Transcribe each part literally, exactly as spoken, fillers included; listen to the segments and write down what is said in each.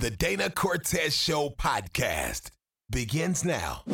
The Dana Cortez Show podcast begins now.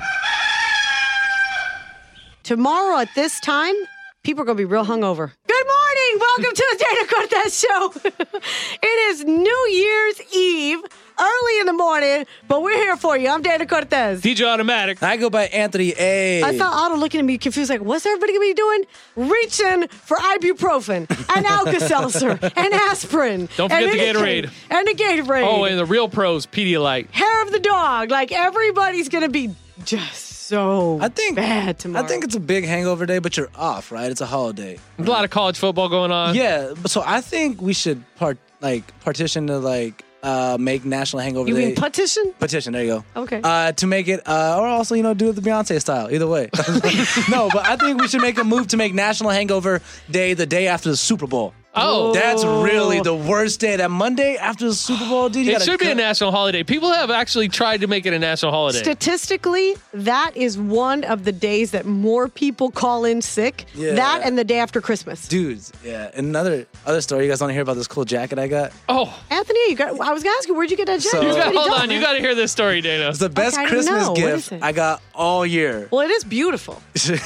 Tomorrow at this time, people are going to be real hungover. Good morning. Welcome to the Dana Cortez Show. It is New Year's Eve, early in the morning, but we're here for you. I'm Dana Cortez. D J Automatic. I go by Anthony A. I saw Otto looking at me confused, like, what's everybody going to be doing? Reaching for ibuprofen and Alka-Seltzer and asprin. Don't forget and the Gatorade. And the Gatorade. Oh, and the Real Pros Pedialyte. Hair of the dog. Like, everybody's going to be just so I think, bad tomorrow. I think it's a big hangover day, but you're off, right? It's a holiday. There's a lot of college football going on. Yeah, so I think we should part like partition to like uh, make National Hangover You Day. mean petition? Petition, there you go. Okay. Uh, to make it, uh, or also, you know, do it the Beyonce style. Either way. No, but I think we should make a move to make National Hangover Day the day after the Super Bowl. Oh. That's really the worst day. That Monday after the Super Bowl, dude. You It gotta should be a cut- national holiday. People have actually tried to make it a national holiday. Statistically, that is one of the days that more people call in sick. Yeah. That and the day after Christmas. Dudes, yeah. And another other story. You guys want to hear about this cool jacket I got? oh. Anthony, you got, I was going to ask you, where'd you get that jacket? So- You You got, Pretty hold dope, on. You man. got to hear this story, Dana. It's the best I didn't Christmas know. What is gift it? I got all year. Well, it is beautiful.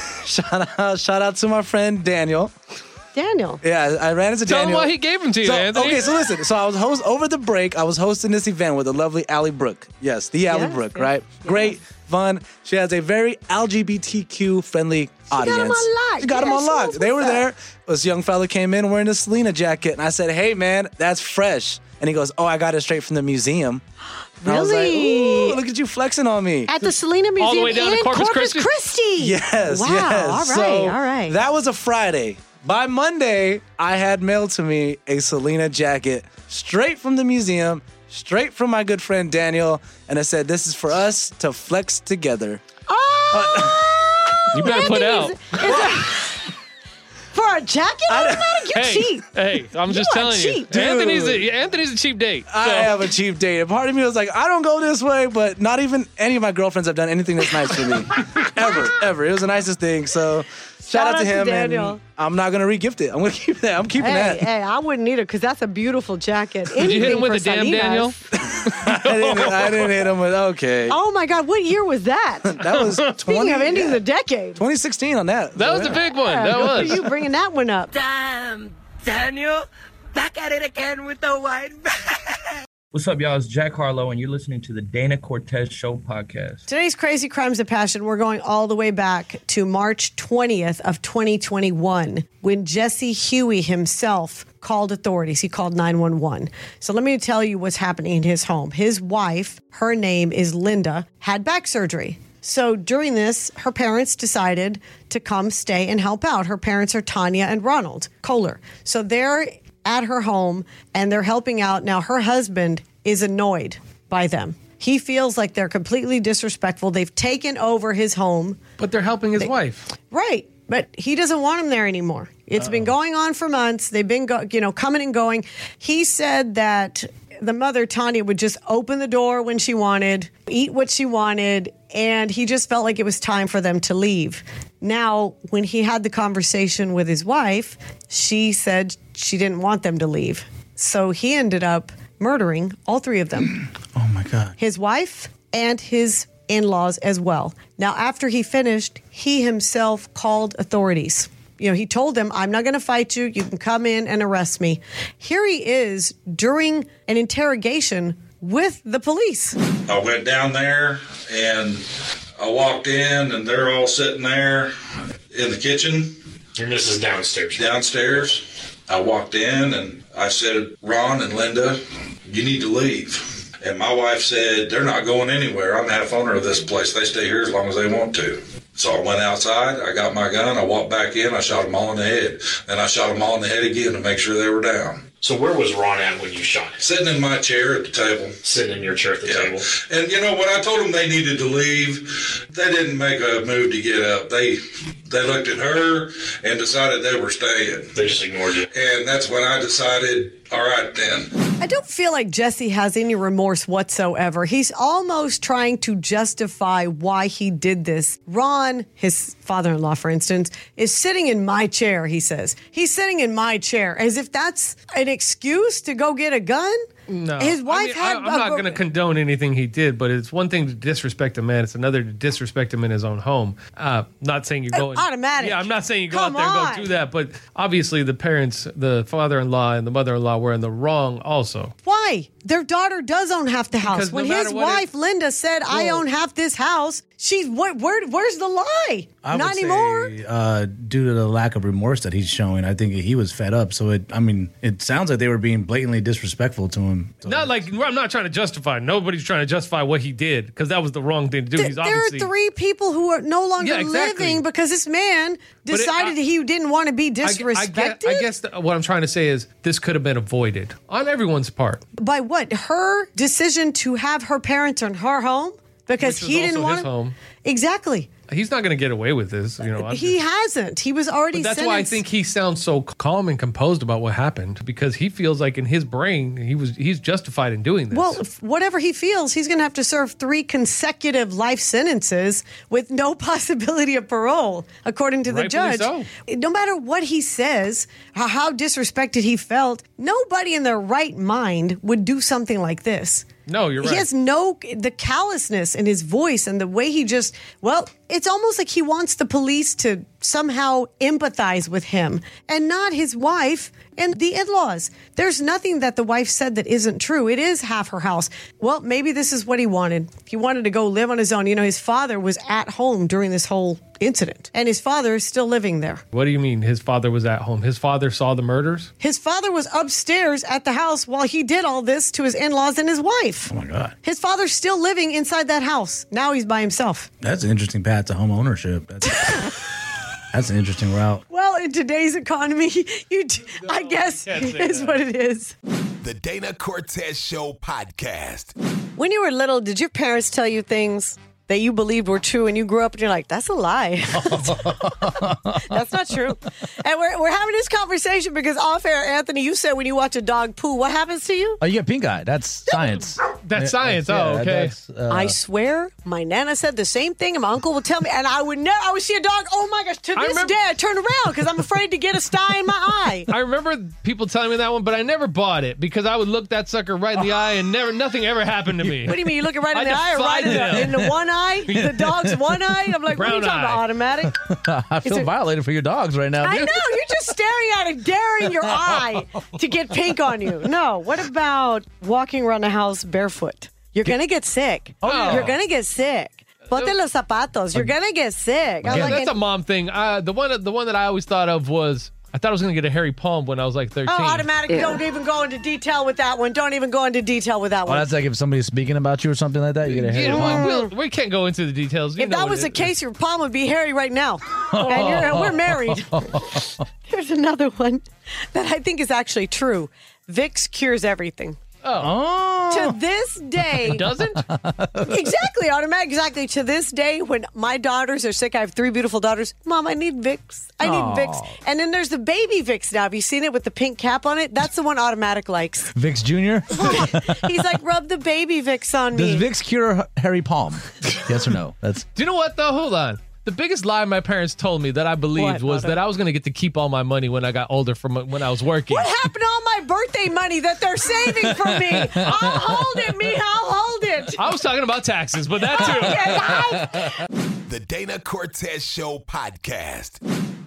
shout out, shout out to my friend Daniel. Daniel. Yeah, I ran into Tell him Daniel. why he gave them to you, So, Anthony. okay, so listen. So I was host over the break. I was hosting this event with the lovely Allie Brooke. Yes, the Allie Yes, Brooke, yes, right? yes. Great, fun. She has a very L G B T Q friendly audience. got 'em on lock. She got them Yeah, on she lock. knows They were what's there. up. This young fella came in wearing a Selena jacket, and I said, "Hey, man, that's fresh." And he goes, "Oh, I got it straight from the museum." And I was like, Really? "Ooh, look at you flexing on me." At the Selena Museum All the way down to in Corpus Corpus Christi? Christi. Yes, Wow. yes. All right, So all right. That was a Friday. By Monday, I had mailed to me a Selena jacket straight from the museum, straight from my good friend Daniel, and I said, "This is for us to flex together." Oh! You better put Anthony, out. Is, is it, for a jacket? Automatic? You hey, cheap. hey, I'm just You are telling you. cheap, dude. Anthony's a, Anthony's a cheap date. I So- have a cheap date. And part of me was like, I don't go this way, but not even any of my girlfriends have done anything that's nice for me. ever, ever. It was the nicest thing. So shout, out to him. Daniel. And I'm not going to re-gift it. I'm going to keep that. I'm keeping Hey, that. hey, I wouldn't either because that's a beautiful jacket. Did you hit him Anything with for a damn Salinas. Daniel? I, didn't, I didn't hit him with, okay. Oh my God, what year was that? That was Speaking twenty, of ending yeah, the decade. twenty sixteen on that. That was Yeah. the big one. Yeah, That good was. for you bringing that one up. Damn, Daniel, back at it again with the white bag. What's up, y'all? It's Jack Harlow, and you're listening to the Dana Cortez Show podcast. Today's Crazy Crimes of Passion, we're going all the way back to March twentieth of twenty twenty-one when Jesse Huey himself called authorities. He called nine one one. So let me tell you what's happening in his home. His wife, her name is Linda, had back surgery. So during this, her parents decided to come stay and help out. Her parents are Tanya and Ronald Kohler. So they're at her home and they're helping out. Now, her husband is annoyed by them. He feels like they're completely disrespectful. They've taken over his home. But they're helping his wife. Right. But he doesn't want him there anymore. It's Uh-oh. been going on for months. They've been, go- you know, coming and going. He said that the mother, Tanya, would just open the door when she wanted, eat what she wanted, and he just felt like it was time for them to leave. Now, when he had the conversation with his wife, she said she didn't want them to leave. So he ended up murdering all three of them. Oh, my God. His wife and his in-laws as well. Now, after he finished, he himself called authorities. You know, he told them, I'm not going to fight you. You can come in and arrest me. Here he is during an interrogation with the police. I went down there and I walked in and they're all sitting there in the kitchen. And this is downstairs. Downstairs. I walked in and I said, Ron and Linda, you need to leave. And my wife said, they're not going anywhere. I'm the half owner of this place. They stay here as long as they want to. So I went outside, I got my gun, I walked back in, I shot them all in the head. Then I shot them all in the head again to make sure they were down. So where was Ron at when you shot him? Sitting in my chair at the table. Sitting in your chair at the Yeah. table. And, you know, when I told them they needed to leave, they didn't make a move to get up. They they looked at her and decided they were staying. They just ignored you. And that's when I decided, all right, then. I don't feel like Jesse has any remorse whatsoever. He's almost trying to justify why he did this. Ron, his father-in-law, for instance, is sitting in my chair, he says. He's sitting in my chair as if that's an excuse to go get a gun. No. His wife I mean, had. I, I'm not a- going to condone anything he did, but it's one thing to disrespect a man. It's another to disrespect him in his own home. Uh, not saying you go. Uh, automatic. Yeah, I'm not saying you go Come out there and on. go do that, but obviously the parents, the father-in-law and the mother-in-law, were in the wrong also. Why? Their daughter does own half the house. Because no When matter his what wife it- Linda said, "I Well- own half this house," she's where, where? Where's the lie? I Not would anymore. Say, uh, due to the lack of remorse that he's showing, I think he was fed up. So it, I mean, it sounds like they were being blatantly disrespectful to him. So Not like I'm not trying to justify. Nobody's trying to justify what he did because that was the wrong thing to do. Th- He's there obviously are three people who are no longer Yeah, exactly. living because this man it- decided I- he didn't want to be I, gue- disrespected. I guess, I guess the, what I'm trying to say is this could have been avoided on everyone's part. By what? Her decision to have her parents in her home because Which he was didn't also want his home. Exactly. He's not going to get away with this, you know. I'm He just- hasn't. He was already. But that's why I sentenced. think he sounds so calm and composed about what happened because he feels like in his brain he was he's justified in doing this. Well, if whatever he feels, he's going to have to serve three consecutive life sentences with no possibility of parole, according to the Rightfully judge. so. No matter what he says, how, how disrespected he felt, nobody in their right mind would do something like this. no, you're right. He has no, the callousness in his voice and the way he just, well, it's almost like he wants the police to somehow empathize with him and not his wife and the in-laws. There's nothing that the wife said that isn't true. It is half her house. Well, maybe this is what he wanted. He wanted to go live on his own. You know, his father was at home during this whole incident and his father is still living there. What do you mean his father was at home? His father saw the murders? His father was upstairs at the house while he did all this to his in-laws and his wife. oh my god, His father's still living inside that house. Now he's by himself. that's an interesting path to home ownership. That's, that's an interesting route. Well, in today's economy, you d- I guess can't say is that. what it is. The Dana Cortez Show podcast. When you were little, did your parents tell you things that you believed were true and you grew up and you're like, that's a lie. That's not true. And we're, we're having this conversation because off air, Anthony, you said when you watch a dog poo, what happens to you? Oh, you get pink eye. That's science. That's science. Yeah, oh, okay. that's, uh, I swear, my nana said the same thing, and my uncle would tell me, and I would never, I would see a dog. Oh my gosh! To I this remember- day, I turn around because I'm afraid to get a sty in my eye. I remember people telling me that one, but I never bought it because I would look that sucker right in the eye and never nothing ever happened to me. What do you mean? You looking right in I the eye or right in defied the, in them. the one eye? The dog's one eye? I'm like, what are you Brown talking about? eye. Automatic? I feel it- violated for your dogs right now. I know. dude. You're just staring at it, daring your eye to get pink on you. No. What about walking around the house barefoot? You're going to get sick. Oh, yeah. You're going to get sick. Ponte los zapatos. You're going to get sick. I'm Yeah, like, that's a mom thing. Uh, the one, the one that I always thought of was I thought I was going to get a hairy palm when I was like thirteen. oh, automatic. Don't even go into detail with that one. Don't even go into detail with that Oh, one. that's like if somebody's speaking about you or something like that. You get a Yeah, hair. we'll, we'll, we can't go into the details. You If know that what was it the is. case, your palm would be hairy right now. And, you're, and we're married. Here's another one that I think is actually true. Vicks cures everything. Oh. To this day, doesn't? exactly, automatic, exactly. To this day, when my daughters are sick, I have three beautiful daughters. Mom, I need Vicks. I need Aw. Vicks. And then there's the baby Vicks now. Have you seen it with the pink cap on it? That's the one automatic likes. Vicks Junior He's like, rub the baby Vicks on Does me. Vicks cure Harry Palm? Yes or no? That's Do you know what though? Hold on. The biggest lie my parents told me that I believed What, was Otto? that I was going to get to keep all my money when I got older from when I was working. What happened to all my birthday money that they're saving for me? I'll hold it, me. I'll hold it. I was talking about taxes, but that too. Okay, guys. The Dana Cortez Show podcast.